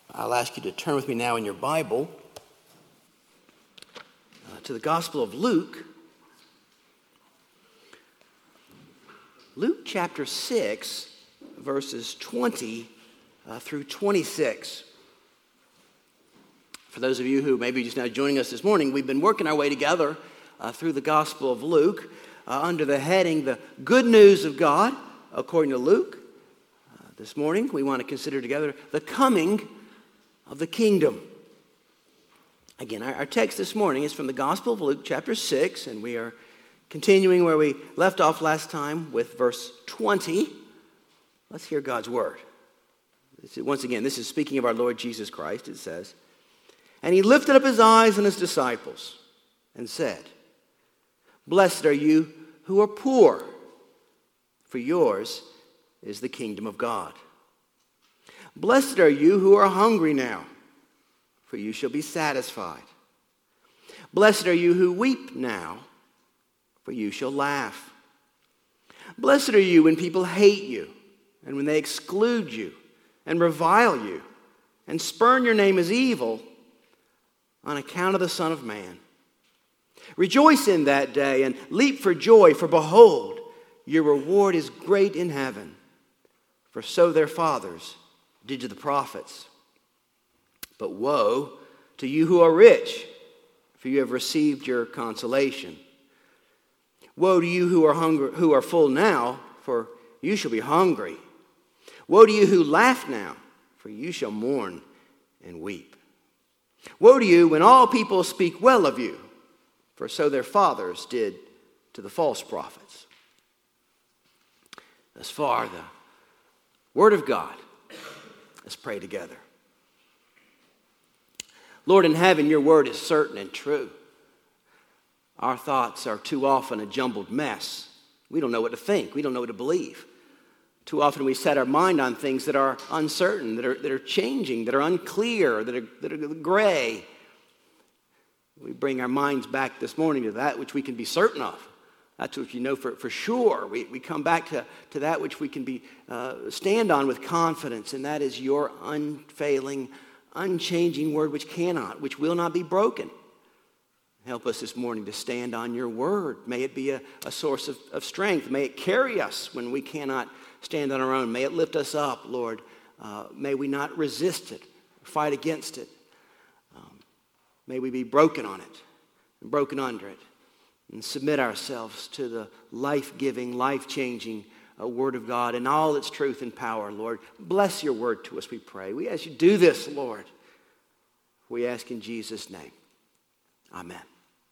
I'll ask you to turn with me now in your Bible to the Gospel of Luke. Luke chapter 6, verses 20 through 26. For those of you who may be just now joining us this morning, we've been working our way together through the Gospel of Luke under the heading, The Good News of God, according to Luke. This morning, we want to consider together the coming of the kingdom. Again, our text this morning is from the Gospel of Luke, chapter 6, and we are continuing where we left off last time with verse 20. Let's hear God's word. Once again, this is speaking of our Lord Jesus Christ. It says, "And he lifted up his eyes on his disciples and said, 'Blessed are you who are poor, for yours is the kingdom of God. Blessed are you who are hungry now, for you shall be satisfied. Blessed are you who weep now, for you shall laugh. Blessed are you when people hate you, and when they exclude you, and revile you, and spurn your name as evil on account of the Son of Man. Rejoice in that day, and leap for joy, for behold, your reward is great in heaven. For so their fathers did to the prophets. But woe to you who are rich, for you have received your consolation. Woe to you who are full now, for you shall be hungry. Woe to you who laugh now, for you shall mourn and weep. Woe to you when all people speak well of you, for so their fathers did to the false prophets.'" Thus far, the Word of God. Let's pray together. Lord in heaven, your word is certain and true. Our thoughts are too often a jumbled mess. We don't know what to think. We don't know what to believe. Too often we set our mind on things that are uncertain, that are changing, that are unclear, that are gray. We bring our minds back this morning to that which we can be certain of. That's what you know for sure. We come back to that which we can stand on with confidence, and that is your unfailing, unchanging word which will not be broken. Help us this morning to stand on your word. May it be a source of strength. May it carry us when we cannot stand on our own. May it lift us up, Lord. May we not resist it, fight against it. May we be broken on it and broken under it, and submit ourselves to the life-giving, life-changing Word of God and all its truth and power, Lord. Bless your word to us, we pray. We ask you to do this, Lord. We ask in Jesus' name. Amen.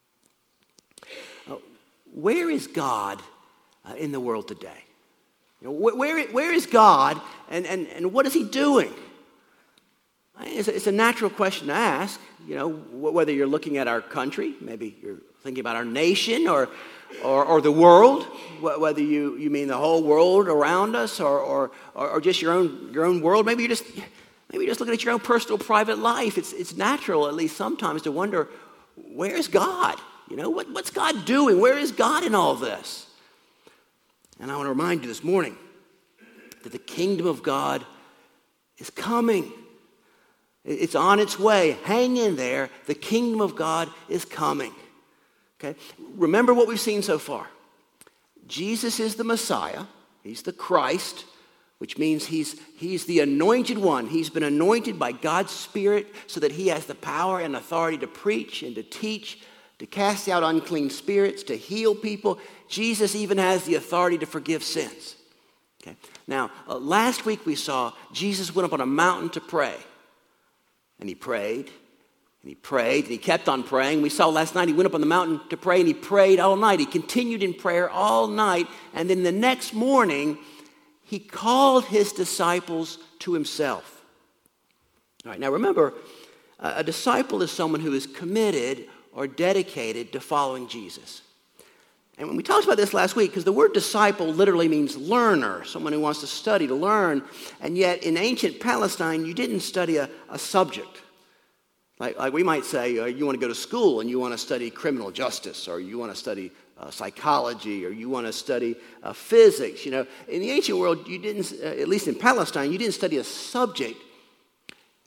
Where is God in the world today? Where is God, and what is he doing? It's a natural question to ask, whether you're looking at our country, maybe you're thinking about our nation or the world, whether you mean the whole world around us or just your own world. Maybe you're just looking at your own personal private life. It's natural, at least sometimes, to wonder, where's God? What's God doing? Where is God in all this? And I want to remind you this morning that the kingdom of God is coming. It's on its way. Hang in there. The kingdom of God is coming. Okay? Remember what we've seen so far. Jesus is the Messiah. He's the Christ, which means he's the anointed one. He's been anointed by God's Spirit so that he has the power and authority to preach and to teach, to cast out unclean spirits, to heal people. Jesus even has the authority to forgive sins. Okay? Now, last week we saw Jesus went up on a mountain to pray. And he prayed, and he prayed, and he kept on praying. We saw last night he went up on the mountain to pray, and he prayed all night. He continued in prayer all night. And then the next morning, he called his disciples to himself. All right, now remember, a disciple is someone who is committed or dedicated to following Jesus. And when we talked about this last week, because the word disciple literally means learner, someone who wants to study, to learn. And yet in ancient Palestine, you didn't study a subject. Like we might say, you want to go to school and you want to study criminal justice, or you want to study psychology, or you want to study physics. In the ancient world, you didn't, at least in Palestine, you didn't study a subject.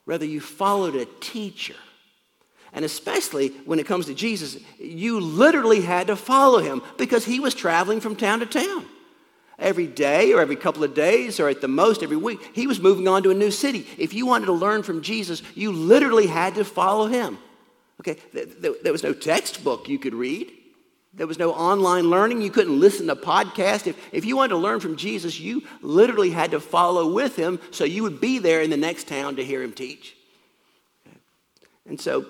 Rather, you followed a teacher. And especially when it comes to Jesus, you literally had to follow him because he was traveling from town to town. Every day or every couple of days or at the most every week, he was moving on to a new city. If you wanted to learn from Jesus, you literally had to follow him. Okay, there was no textbook you could read. There was no online learning. You couldn't listen to podcasts. If you wanted to learn from Jesus, you literally had to follow with him so you would be there in the next town to hear him teach. Okay. And so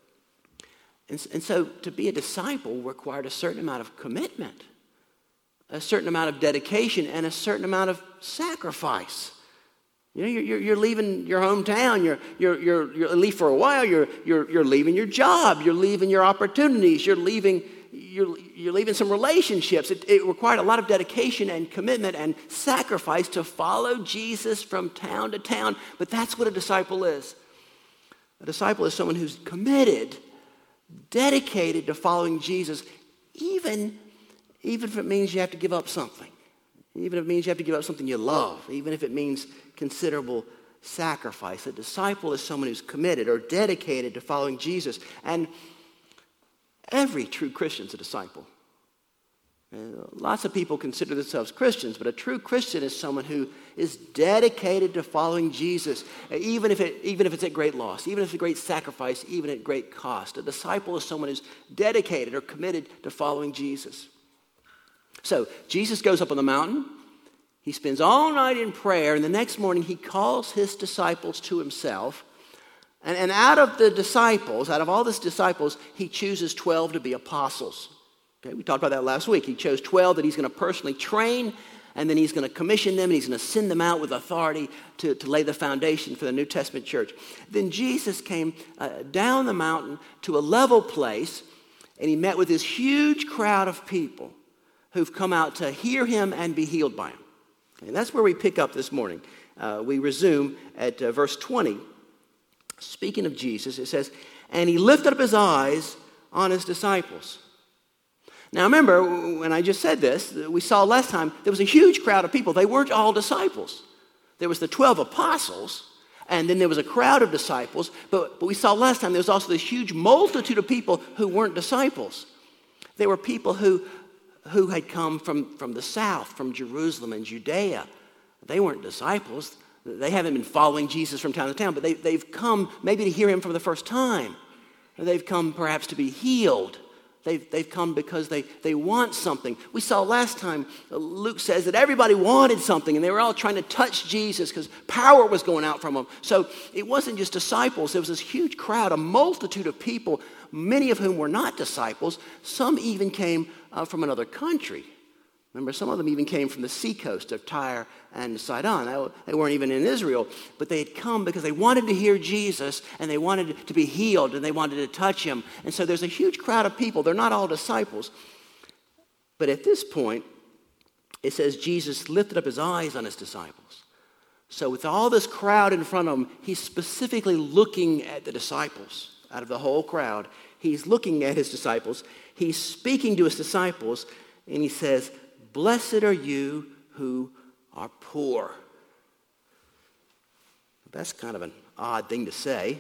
to be a disciple required a certain amount of commitment, a certain amount of dedication, and a certain amount of sacrifice. You know, you're leaving your hometown. You're leave for a while. You're leaving your job. You're leaving your opportunities. You're leaving some relationships. It required a lot of dedication and commitment and sacrifice to follow Jesus from town to town. But that's what a disciple is. A disciple is someone who's committed, dedicated to following Jesus, even if it means you have to give up something. Even if it means you have to give up something you love. Even if it means considerable sacrifice. A disciple is someone who's committed or dedicated to following Jesus. And every true Christian is a disciple. Lots of people consider themselves Christians, but a true Christian is someone who is dedicated to following Jesus, even if it's at great loss, even if it's a great sacrifice, even at great cost. A disciple is someone who's dedicated or committed to following Jesus. So Jesus goes up on the mountain. He spends all night in prayer, and the next morning he calls his disciples to himself. And out of all his disciples, he chooses 12 to be apostles. Okay, we talked about that last week. He chose 12 that he's going to personally train, and then he's going to commission them, and he's going to send them out with authority to lay the foundation for the New Testament church. Then Jesus came down the mountain to a level place, and he met with this huge crowd of people who've come out to hear him and be healed by him. And that's where we pick up this morning. We resume at verse 20. Speaking of Jesus, it says, and he lifted up his eyes on his disciples. Now remember, when I just said this, we saw last time, there was a huge crowd of people. They weren't all disciples. There was the 12 apostles, and then there was a crowd of disciples. But we saw last time there was also this huge multitude of people who weren't disciples. They were people who had come from the south, from Jerusalem and Judea. They weren't disciples. They haven't been following Jesus from town to town, but they've come maybe to hear him for the first time. Or they've come perhaps to be healed. They've come because they want something. We saw last time, Luke says that everybody wanted something, and they were all trying to touch Jesus because power was going out from them. So it wasn't just disciples. There was this huge crowd, a multitude of people, many of whom were not disciples. Some even came from another country. Remember, some of them even came from the seacoast of Tyre and Sidon. They weren't even in Israel, but they had come because they wanted to hear Jesus, and they wanted to be healed, and they wanted to touch him. And so there's a huge crowd of people. They're not all disciples. But at this point, it says Jesus lifted up his eyes on his disciples. So with all this crowd in front of him, he's specifically looking at the disciples. Out of the whole crowd, he's looking at his disciples. He's speaking to his disciples, and he says, blessed are you who are poor. That's kind of an odd thing to say.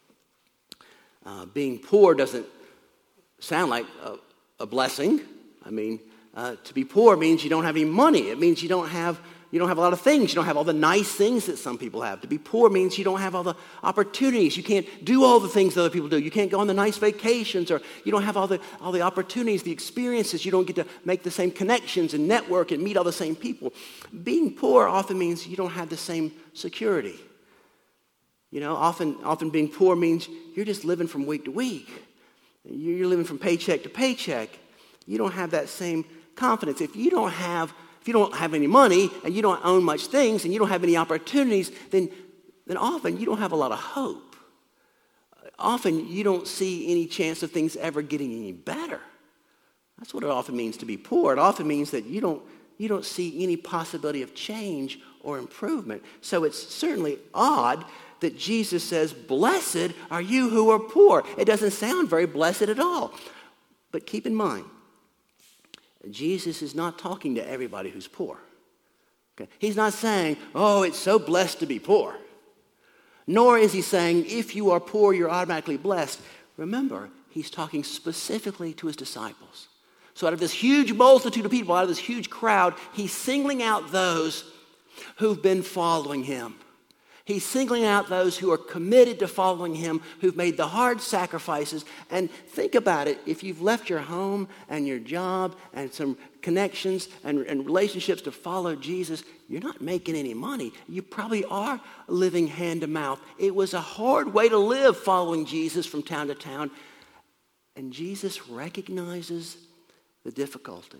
Being poor doesn't sound like a blessing. I mean, to be poor means you don't have any money. It means you don't have a lot of things. You don't have all the nice things that some people have. To be poor means you don't have all the opportunities. You can't do all the things that other people do. You can't go on the nice vacations, or you don't have all the opportunities, the experiences. You don't get to make the same connections and network and meet all the same people. Being poor often means you don't have the same security. You know, often being poor means you're just living from week to week. You're living from paycheck to paycheck. You don't have that same confidence. If you don't have any money, and you don't own much things, and you don't have any opportunities, then often you don't have a lot of hope. Often you don't see any chance of things ever getting any better. That's what it often means to be poor. It often means that you don't see any possibility of change or improvement. So it's certainly odd that Jesus says, blessed are you who are poor. It doesn't sound very blessed at all. But keep in mind, Jesus is not talking to everybody who's poor. Okay? He's not saying, oh, it's so blessed to be poor. Nor is he saying, if you are poor, you're automatically blessed. Remember, he's talking specifically to his disciples. So out of this huge multitude of people, out of this huge crowd, he's singling out those who've been following him. He's singling out those who are committed to following him, who've made the hard sacrifices. And think about it. If you've left your home and your job and some connections and relationships to follow Jesus, you're not making any money. You probably are living hand to mouth. It was a hard way to live following Jesus from town to town. And Jesus recognizes the difficulty.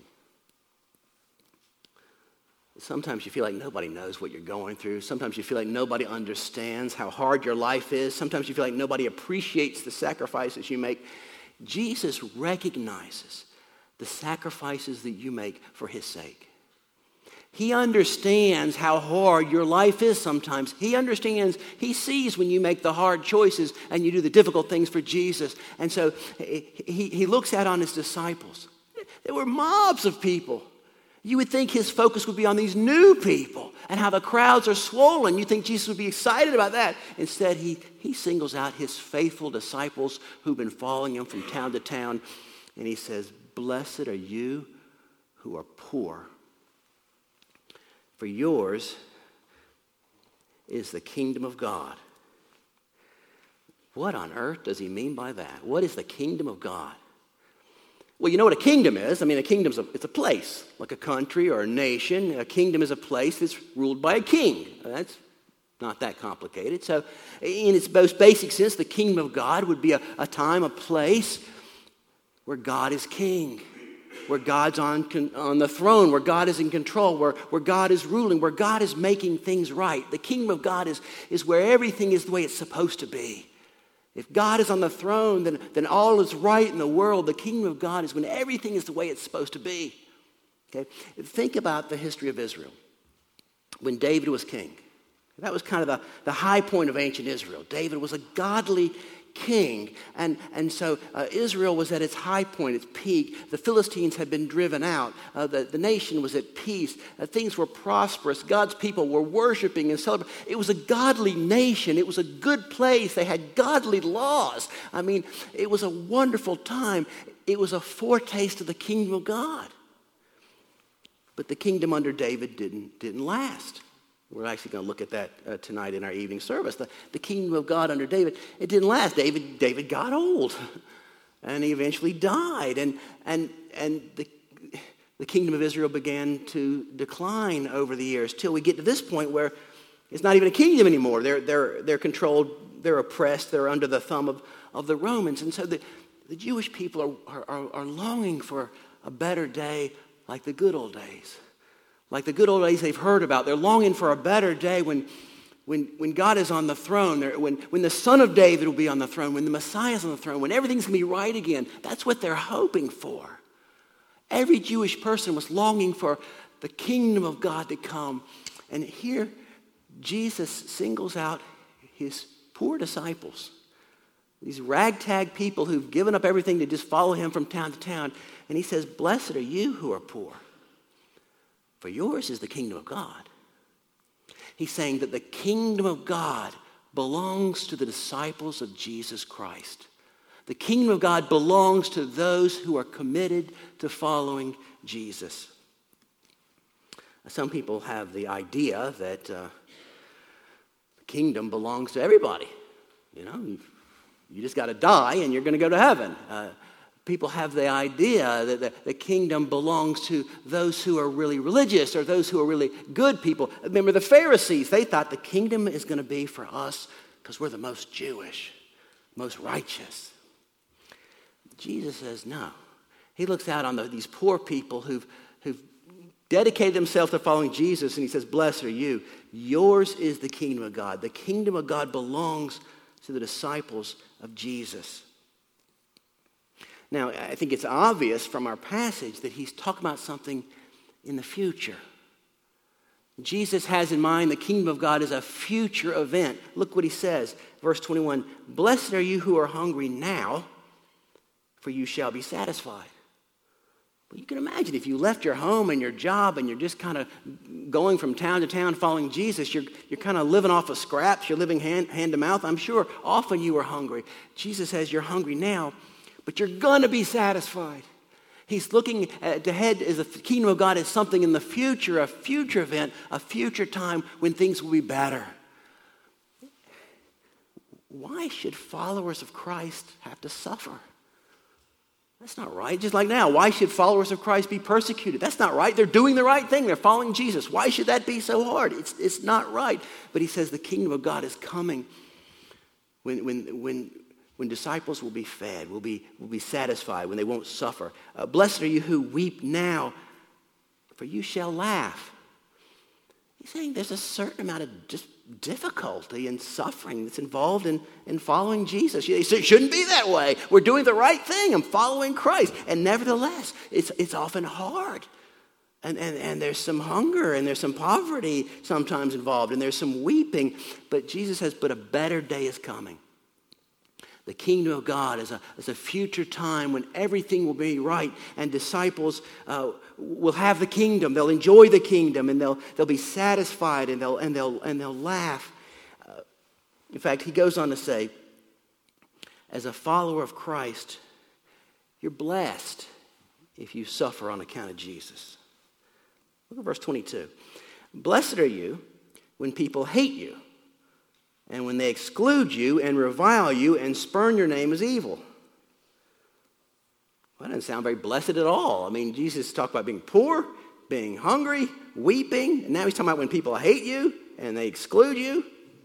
Sometimes you feel like nobody knows what you're going through. Sometimes you feel like nobody understands how hard your life is. Sometimes you feel like nobody appreciates the sacrifices you make. Jesus recognizes the sacrifices that you make for his sake. He understands how hard your life is sometimes. He understands, he sees when you make the hard choices and you do the difficult things for Jesus. And so he looks out on his disciples. There were mobs of people. You would think his focus would be on these new people and how the crowds are swollen. You think Jesus would be excited about that. Instead, he singles out his faithful disciples who've been following him from town to town. And he says, blessed are you who are poor, for yours is the kingdom of God. What on earth does he mean by that? What is the kingdom of God? Well, you know what a kingdom is. I mean, a kingdom it's a place, like a country or a nation. A kingdom is a place that's ruled by a king. That's not that complicated. So in its most basic sense, the kingdom of God would be a time, a place where God is king, where God's on the throne, where God is in control, where God is ruling, where God is making things right. The kingdom of God is where everything is the way it's supposed to be. If God is on the throne, then all is right in the world. The kingdom of God is when everything is the way it's supposed to be. Okay? Think about the history of Israel. When David was king, that was kind of the high point of ancient Israel. David was a godly king. And so Israel was at its high point, its peak. The Philistines had been driven out. The nation was at peace. Things were prosperous. God's people were worshiping and celebrating. It was a godly nation. It was a good place. They had godly laws. I mean, it was a wonderful time. It was a foretaste of the kingdom of God. But the kingdom under David didn't last. We're actually going to look at that tonight in our evening service. The kingdom of God under David, it didn't last. David got old, and he eventually died. And the kingdom of Israel began to decline over the years till we get to this point where it's not even a kingdom anymore. They're controlled, they're oppressed, they're under the thumb of the Romans. And so the Jewish people are longing for a better day like the good old days. Like the good old days they've heard about. They're longing for a better day when God is on the throne, when the Son of David will be on the throne, when the Messiah is on the throne, when everything's going to be right again. That's what they're hoping for. Every Jewish person was longing for the kingdom of God to come. And here, Jesus singles out his poor disciples, these ragtag people who've given up everything to just follow him from town to town. And he says, blessed are you who are poor, for yours is the kingdom of God. He's saying that the kingdom of God belongs to the disciples of Jesus Christ. The kingdom of God belongs to those who are committed to following Jesus. Some people have the idea that the kingdom belongs to everybody. You know, you just got to die and you're going to go to heaven. People have the idea that the kingdom belongs to those who are really religious or those who are really good people. Remember the Pharisees, they thought the kingdom is going to be for us because we're the most Jewish, most righteous. Jesus says no. He looks out on these poor people who've dedicated themselves to following Jesus, and he says, blessed are you. Yours is the kingdom of God. The kingdom of God belongs to the disciples of Jesus. Now, I think it's obvious from our passage that he's talking about something in the future. Jesus has in mind the kingdom of God as a future event. Look what he says, verse 21. Blessed are you who are hungry now, for you shall be satisfied. Well, you can imagine if you left your home and your job and you're just kind of going from town to town following Jesus, you're kind of living off of scraps, you're living hand to mouth. I'm sure often you were hungry. Jesus says you're hungry now, but you're going to be satisfied. He's looking ahead as the kingdom of God as something in the future, a future event, a future time when things will be better. Why should followers of Christ have to suffer? That's not right. Just like now, why should followers of Christ be persecuted? That's not right. They're doing the right thing. They're following Jesus. Why should that be so hard? It's not right. But he says the kingdom of God is coming when disciples will be fed, will be satisfied, when they won't suffer. Blessed are you who weep now, for you shall laugh. He's saying there's a certain amount of just difficulty and suffering that's involved in following Jesus. It shouldn't be that way. We're doing the right thing. I'm following Christ. And nevertheless, it's often hard. And there's some hunger and there's some poverty sometimes involved and there's some weeping. But Jesus says, but a better day is coming. The kingdom of God is a future time when everything will be right and disciples will have the kingdom. They'll enjoy the kingdom and they'll be satisfied and they'll laugh. In fact, he goes on to say, as a follower of Christ, you're blessed if you suffer on account of Jesus. Look at verse 22. Blessed are you when people hate you, and when they exclude you and revile you and spurn your name as evil. Well, that doesn't sound very blessed at all. I mean, Jesus talked about being poor, being hungry, weeping, and now he's talking about when people hate you and they exclude you.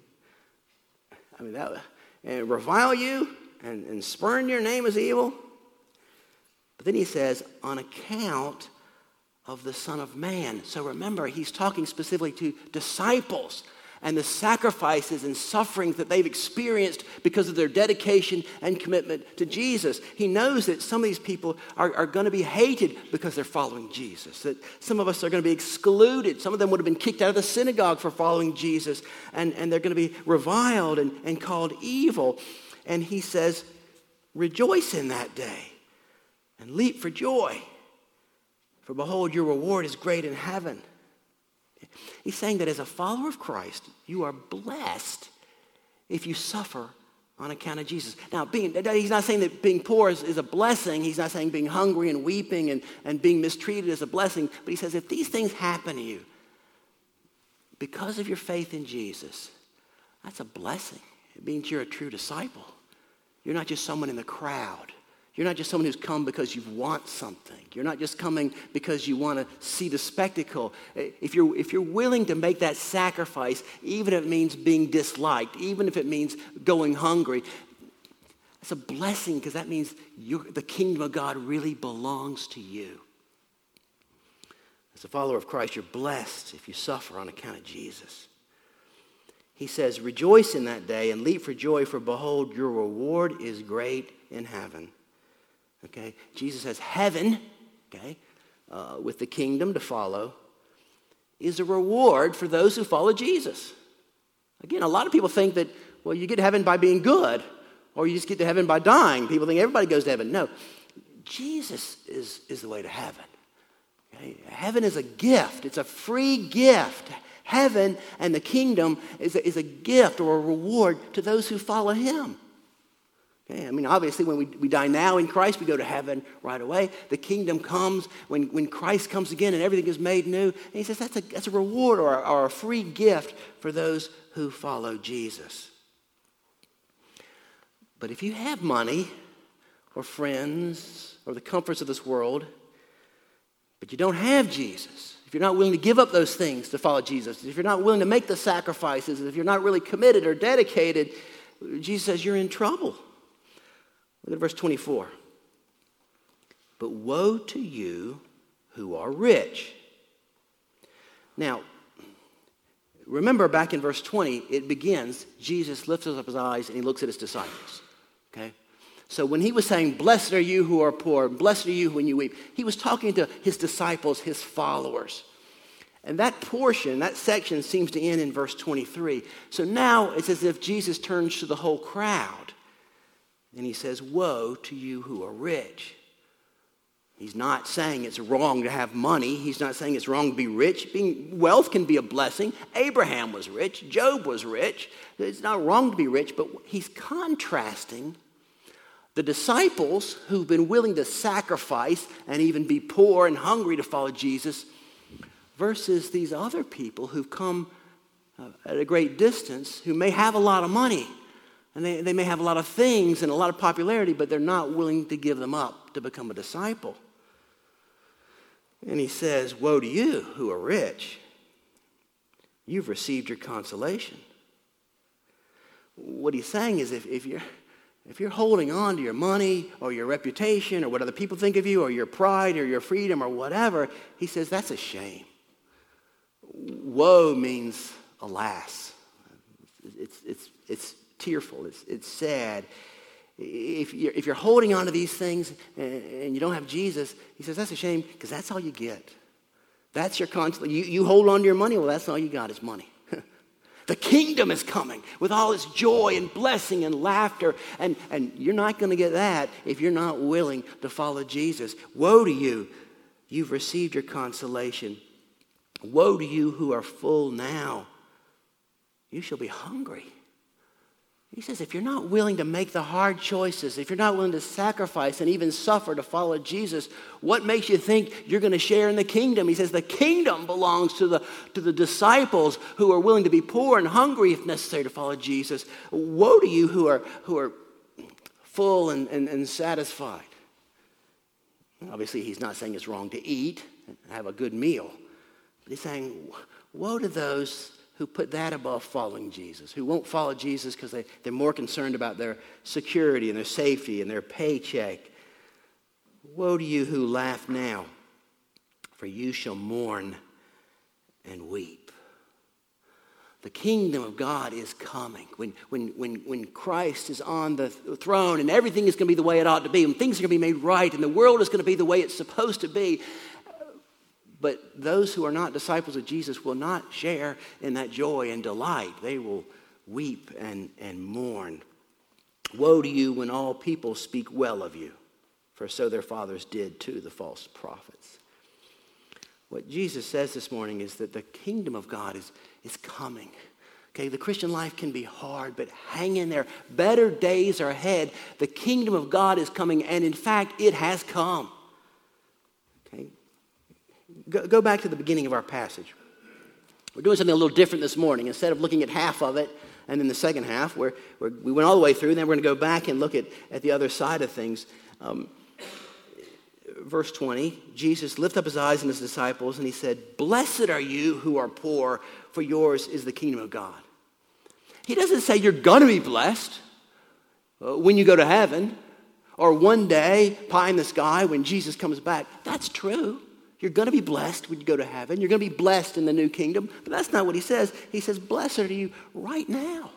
I mean, and revile you and spurn your name as evil. But then he says, on account of the Son of Man. So remember, he's talking specifically to disciples and the sacrifices and sufferings that they've experienced because of their dedication and commitment to Jesus. He knows that some of these people are going to be hated because they're following Jesus, that some of us are going to be excluded. Some of them would have been kicked out of the synagogue for following Jesus, and they're going to be reviled and called evil. And he says, rejoice in that day and leap for joy, for behold, your reward is great in heaven. He's saying that as a follower of Christ, you are blessed if you suffer on account of Jesus. Now, he's not saying that being poor is a blessing. He's not saying being hungry and weeping and being mistreated is a blessing. But he says if these things happen to you because of your faith in Jesus, that's a blessing. It means you're a true disciple. You're not just someone in the crowd. You're not just someone who's come because you want something. You're not just coming because you want to see the spectacle. If you're willing to make that sacrifice, even if it means being disliked, even if it means going hungry, that's a blessing because that means the kingdom of God really belongs to you. As a follower of Christ, you're blessed if you suffer on account of Jesus. He says, rejoice in that day and leap for joy, for behold, your reward is great in heaven. Okay, Jesus says heaven, okay, with the kingdom to follow, is a reward for those who follow Jesus. Again, a lot of people think that, well, you get to heaven by being good, or you just get to heaven by dying. People think everybody goes to heaven. No, Jesus is the way to heaven. Okay? Heaven is a gift. It's a free gift. Heaven and the kingdom is a gift or a reward to those who follow him. Okay, I mean, obviously, when we die now in Christ, we go to heaven right away. The kingdom comes when Christ comes again and everything is made new. And he says that's a reward or a free gift for those who follow Jesus. But if you have money or friends or the comforts of this world, but you don't have Jesus, if you're not willing to give up those things to follow Jesus, if you're not willing to make the sacrifices, if you're not really committed or dedicated, Jesus says you're in trouble. Look at verse 24. But woe to you who are rich. Now, remember back in verse 20, it begins, Jesus lifts up his eyes and he looks at his disciples. Okay? So when he was saying, blessed are you who are poor, blessed are you when you weep, he was talking to his disciples, his followers. And that portion, that section seems to end in verse 23. So now it's as if Jesus turns to the whole crowd. And he says, woe to you who are rich. He's not saying it's wrong to have money. He's not saying it's wrong to be rich. Wealth can be a blessing. Abraham was rich. Job was rich. It's not wrong to be rich, but he's contrasting the disciples who've been willing to sacrifice and even be poor and hungry to follow Jesus versus these other people who've come at a great distance, who may have a lot of money and they may have a lot of things and a lot of popularity, but they're not willing to give them up to become a disciple. And he says, woe to you who are rich. You've received your consolation. What he's saying is if you're holding on to your money or your reputation or what other people think of you or your pride or your freedom or whatever, he says that's a shame. Woe means alas. It's tearful. It's sad. If you're holding on to these things and you don't have Jesus, he says that's a shame because that's all you get. That's your consolation. You hold on to your money, well, that's all you got is money. The kingdom is coming with all its joy and blessing and laughter, and you're not going to get that if you're not willing to follow Jesus. Woe to you. You've received your consolation. Woe to you who are full now. You shall be hungry. He says, if you're not willing to make the hard choices, if you're not willing to sacrifice and even suffer to follow Jesus, what makes you think you're going to share in the kingdom? He says the kingdom belongs to the disciples who are willing to be poor and hungry if necessary to follow Jesus. Woe to you who are full and satisfied. Obviously, he's not saying it's wrong to eat and have a good meal. But he's saying, woe to those who put that above following Jesus, who won't follow Jesus because they're more concerned about their security and their safety and their paycheck. Woe to you who laugh now, for you shall mourn and weep. The kingdom of God is coming. When Christ is on the throne and everything is going to be the way it ought to be, when things are going to be made right and the world is going to be the way it's supposed to be, but those who are not disciples of Jesus will not share in that joy and delight. They will weep and mourn. Woe to you when all people speak well of you, for so their fathers did to the false prophets. What Jesus says this morning is that the kingdom of God is coming. Okay, the Christian life can be hard, but hang in there. Better days are ahead. The kingdom of God is coming, and in fact, it has come. Okay. Go back to the beginning of our passage. We're doing something a little different this morning. Instead of looking at half of it and then the second half, we went all the way through, and then we're going to go back and look at the other side of things. Verse 20, Jesus lifted up his eyes on his disciples, and he said, "Blessed are you who are poor, for yours is the kingdom of God." He doesn't say you're going to be blessed when you go to heaven or one day, pie in the sky, when Jesus comes back. That's true. You're going to be blessed when you go to heaven. You're going to be blessed in the new kingdom. But that's not what he says. He says, blessed are you right now.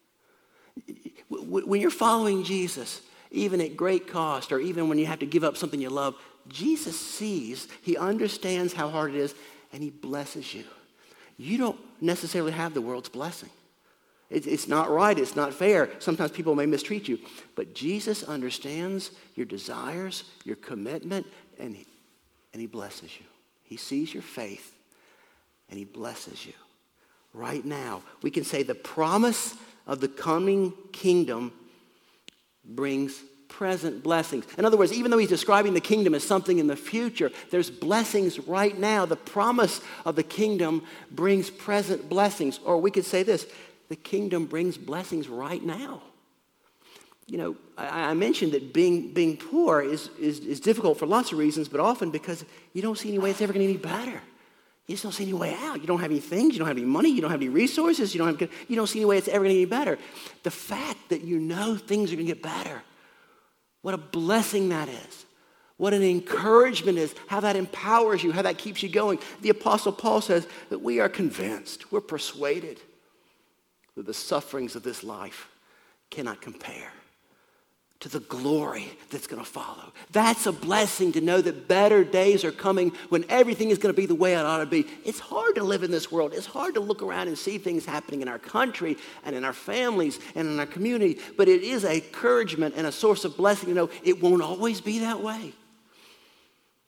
When you're following Jesus, even at great cost, or even when you have to give up something you love, Jesus sees, he understands how hard it is, and he blesses you. You don't necessarily have the world's blessing. It's not right. It's not fair. Sometimes people may mistreat you. But Jesus understands your desires, your commitment, and he blesses you. He sees your faith, and he blesses you. Right now, we can say the promise of the coming kingdom brings present blessings. In other words, even though he's describing the kingdom as something in the future, there's blessings right now. The promise of the kingdom brings present blessings. Or we could say this, the kingdom brings blessings right now. You know, I mentioned that being poor is difficult for lots of reasons, but often because you don't see any way it's ever going to get any better. You just don't see any way out. You don't have any things. You don't have any money. You don't have any resources. You don't see any way it's ever going to get any better. The fact that you know things are going to get better, what a blessing that is. What an encouragement is, how that empowers you, how that keeps you going. The Apostle Paul says that we are convinced, we're persuaded that the sufferings of this life cannot compare to the glory that's going to follow. That's a blessing to know that better days are coming when everything is going to be the way it ought to be. It's hard to live in this world. It's hard to look around and see things happening in our country and in our families and in our community, but it is an encouragement and a source of blessing to know it won't always be that way.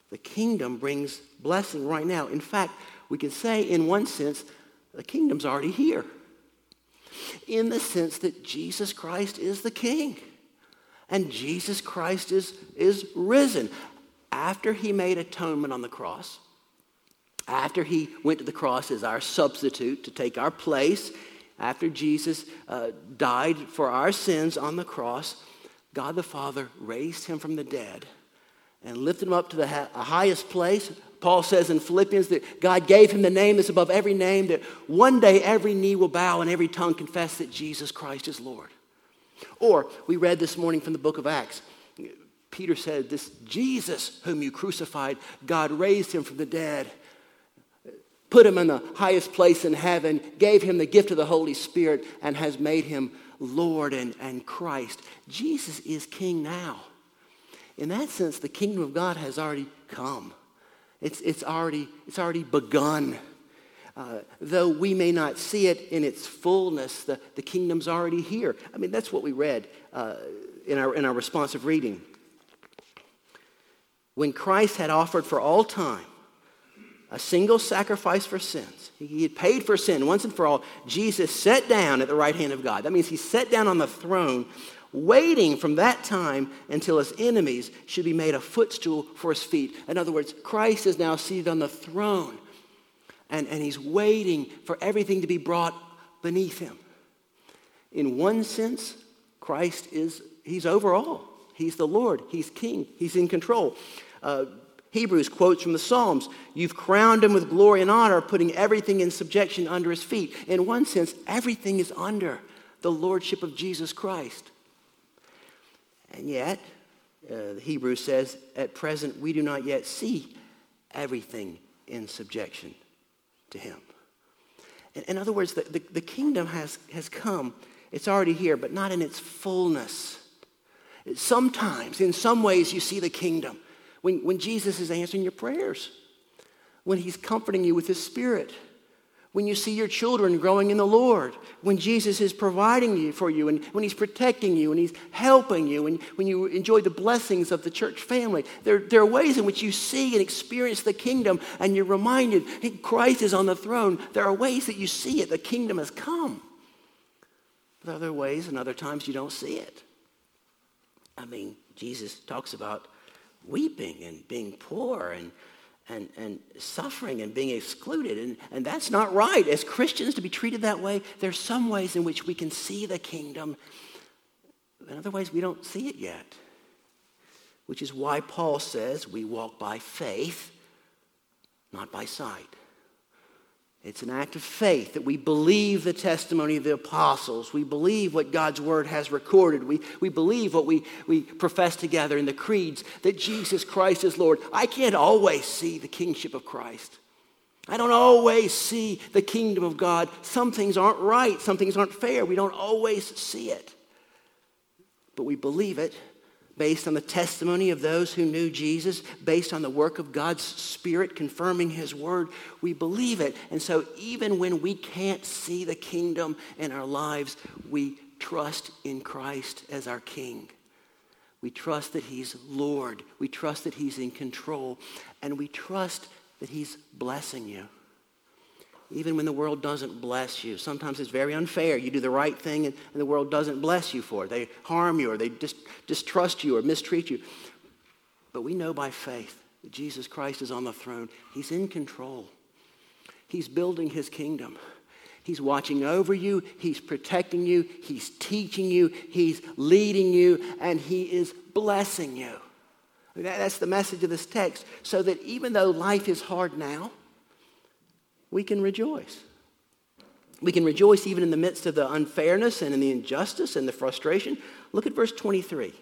The kingdom brings blessing right now. In fact, we can say in one sense, the kingdom's already here. In the sense that Jesus Christ is the king. And Jesus Christ is risen. After he made atonement on the cross, after he went to the cross as our substitute to take our place, after Jesus died for our sins on the cross, God the Father raised him from the dead and lifted him up to the highest place. Paul says in Philippians that God gave him the name that's above every name, that one day every knee will bow and every tongue confess that Jesus Christ is Lord. Or we read this morning from the book of Acts, Peter said, this Jesus whom you crucified, God raised him from the dead, put him in the highest place in heaven, gave him the gift of the Holy Spirit, and has made him Lord and Christ. Jesus is king now. In that sense, the kingdom of God has already come. It's already begun. Though we may not see it in its fullness, the kingdom's already here. I mean, that's what we read in our responsive reading. When Christ had offered for all time a single sacrifice for sins, he had paid for sin once and for all, Jesus sat down at the right hand of God. That means he sat down on the throne, waiting from that time until his enemies should be made a footstool for his feet. In other words, Christ is now seated on the throne, and he's waiting for everything to be brought beneath him. In one sense, Christ he's over all. He's the Lord. He's king. He's in control. Hebrews quotes from the Psalms, you've crowned him with glory and honor, putting everything in subjection under his feet. In one sense, everything is under the lordship of Jesus Christ. And yet, Hebrews says, at present, we do not yet see everything in subjection to him. In other words, the kingdom has come. It's already here, but not in its fullness. Sometimes, in some ways, you see the kingdom. When Jesus is answering your prayers, when he's comforting you with his Spirit, when you see your children growing in the Lord, when Jesus is providing for you, and when he's protecting you, and he's helping you, and when you enjoy the blessings of the church family. There are ways in which you see and experience the kingdom, and you're reminded, hey, Christ is on the throne. There are ways that you see it. The kingdom has come. But other ways and other times you don't see it. I mean, Jesus talks about weeping and being poor and suffering and being excluded. And that's not right. As Christians, to be treated that way, there's some ways in which we can see the kingdom. In other ways, we don't see it yet. Which is why Paul says we walk by faith, not by sight. It's an act of faith that we believe the testimony of the apostles. We believe what God's word has recorded. We believe what we profess together in the creeds, that Jesus Christ is Lord. I can't always see the kingship of Christ. I don't always see the kingdom of God. Some things aren't right. Some things aren't fair. We don't always see it. But we believe it based on the testimony of those who knew Jesus, based on the work of God's Spirit confirming his word. We believe it. And so even when we can't see the kingdom in our lives, we trust in Christ as our King. We trust that he's Lord. We trust that he's in control. And we trust that he's blessing you. Even when the world doesn't bless you. Sometimes it's very unfair. You do the right thing and the world doesn't bless you for it. They harm you or they distrust you or mistreat you. But we know by faith that Jesus Christ is on the throne. He's in control. He's building his kingdom. He's watching over you. He's protecting you. He's teaching you. He's leading you. And he is blessing you. That's the message of this text. So that even though life is hard now, we can rejoice. We can rejoice even in the midst of the unfairness and in the injustice and the frustration. Look at verse 23.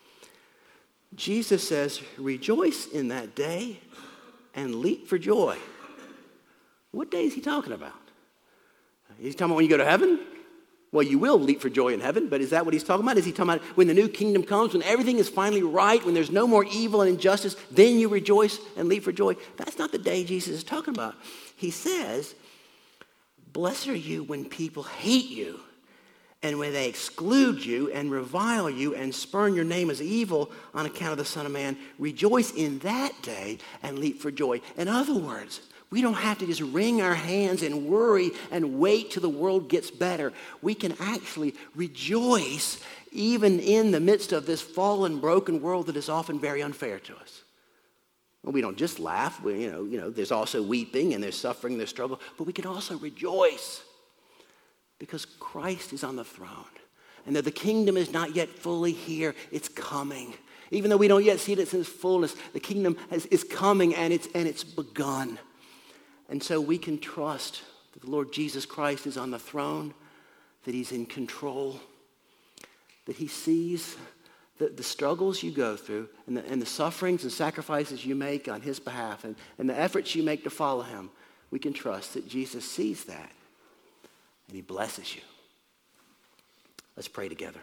Jesus says, rejoice in that day and leap for joy. What day is he talking about? He's talking about when you go to heaven? Well, you will leap for joy in heaven, but is that what he's talking about? Is he talking about when the new kingdom comes, when everything is finally right, when there's no more evil and injustice, then you rejoice and leap for joy? That's not the day Jesus is talking about. He says, blessed are you when people hate you And when they exclude you and revile you and spurn your name as evil on account of the Son of Man, rejoice in that day and leap for joy. In other words, we don't have to just wring our hands and worry and wait till the world gets better. We can actually rejoice even in the midst of this fallen, broken world that is often very unfair to us. Well, we don't just laugh. There's also weeping and there's suffering and there's struggle. But we can also rejoice because Christ is on the throne. And though the kingdom is not yet fully here, it's coming. Even though we don't yet see it in its fullness, the kingdom is coming and it's begun. And so we can trust that the Lord Jesus Christ is on the throne, that he's in control, that he sees the struggles you go through and the sufferings and sacrifices you make on his behalf and the efforts you make to follow him. We can trust that Jesus sees that and he blesses you. Let's pray together.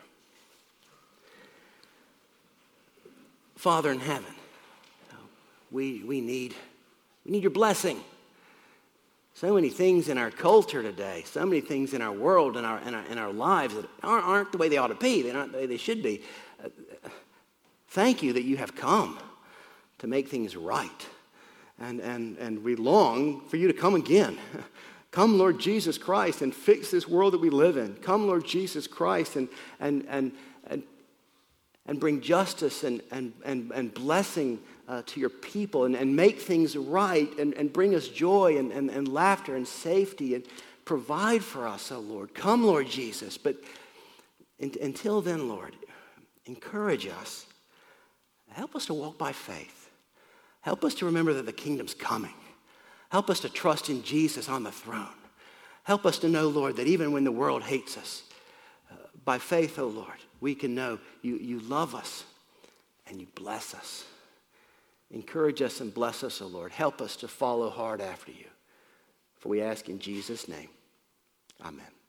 Father in heaven, we need your blessing. So many things in our culture today, so many things in our world and our lives that aren't the way they ought to be. They're not the way they should be. Thank you that you have come to make things right. And we long for you to come again. Come, Lord Jesus Christ, and fix this world that we live in. Come, Lord Jesus Christ, and bring justice and blessing to your people and make things right and bring us joy and laughter and safety and provide for us, oh Lord. Come, Lord Jesus. But until then, Lord, encourage us. Help us to walk by faith. Help us to remember that the kingdom's coming. Help us to trust in Jesus on the throne. Help us to know, Lord, that even when the world hates us, by faith, oh Lord, we can know you love us and you bless us. Encourage us and bless us, oh Lord. Help us to follow hard after you. For we ask in Jesus' name, amen.